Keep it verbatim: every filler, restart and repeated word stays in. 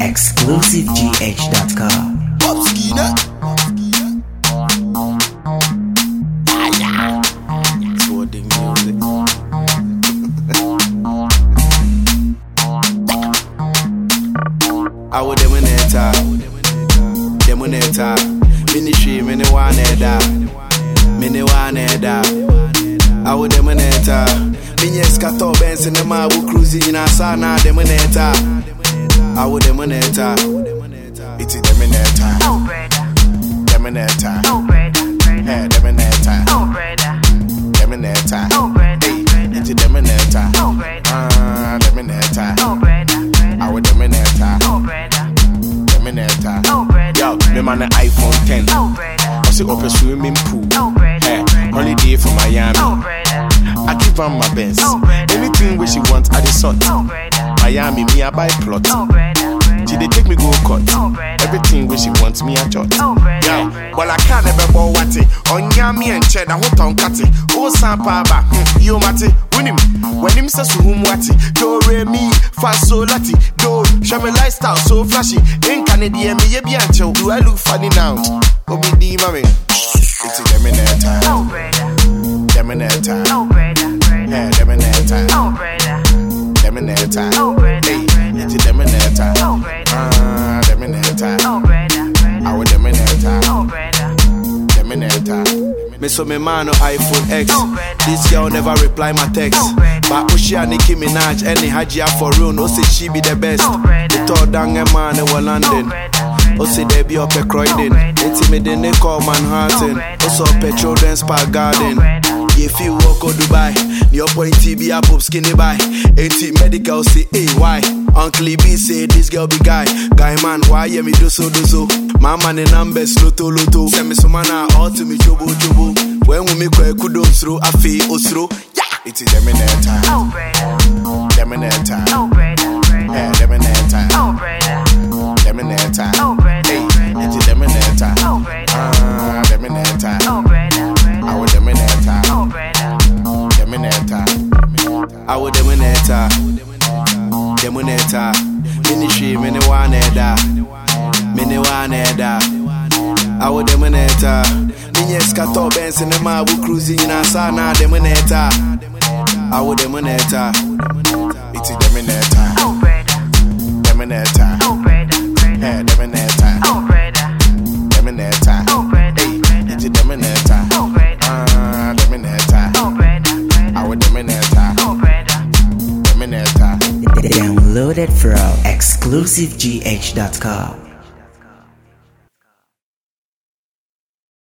exclusive g h dot com. Popskina. Swording music. I would demoneta, demoneta. Ministry, many one eda, many one eda. I would demoneta. Minyes kato benz in the ma wo cruising in asana demoneta. I would demoneta. It's demoneta. Oh, brother. Demoneta. Oh, brother. Hey, demoneta. Oh, brother. Demoneta. Oh, brother. It's demoneta. Oh, brother. Ah, demoneta. Oh, brother. I would demoneta. Oh, brother. Demoneta. Oh, brother. Yo, me man an iPhone ten. Oh, brother. I see up a swimming pool. Oh, brother. Hey, holiday from Miami. Oh, brother. I give her my best. Oh, brother. Anything where she wants, I sort. Oh, brother. Miami, me I buy plot. Oh, brother. She they take me go cut. Oh, brother. Everything where she wants me I jot. Oh, brother. Yeah, well I can't ever go what it. On yami and cheddar, what on catty. Oh, sampa ba, you mati. Win him. When him says whom what it. Do re mi, fast so lati. Do show me lifestyle so flashy. In Canadian me ye biancho. Do I look funny now? Obi di mami. It's a demoneta. Oh, brother. Demoneta. Oh, brother. Yeah, demoneta. Oh, brother. Demoneta. Oh, brother. Hey, it's a demoneta. Oh, brother. Ah, demoneta. Oh, brother. I would demoneta. Oh, brother. Demoneta. Me so me man no iPhone X. Oh, brother. This girl never reply my text. Oh, brother. But Ushi and Nicki Minaj, any Hajia for real, no say she be the best. Oh, brother. The third down a man in Oh, London. brother. O say they be up a Croydon. Oh, brother. Intimidate they call Manhattan. Oh, Also up a Children's Park Garden. Oh, brother. If you walk to Dubai, your point T B up skinny by. eighty medical say, hey, why? Uncle B say this girl be guy. Guy man, why you me do so do so? My man in numbers, loto loto. Send me some man out to me chobo chobo. When we make a kudo through a fee osro. Yeah, it's a demoneta. Oh, brother. Demoneta. Oh, brother. Yeah, demoneta. Oh, brother. Demoneta. Oh, brother. Hey, it's a demoneta. Oh, brother. Ah, demoneta. Oh, brother. I would demoneta. Oh, brother. Demoneta. I would demoneta. Demoneta. Ministry, many one eda. Many one eda. I would demoneta. Minyes kato benz in the ma wo cruising in asana demoneta. I would demoneta. It's a demoneta. Oh, brother. Demoneta. Oh, brother. Yeah, demoneta. Oh, brother. Demoneta. Oh, brother. Hey, it's a demoneta. Oh, brother. Ah, demoneta. Oh, brother. I would demoneta. Oh, brother. Demoneta. Download it from exclusive g h dot com.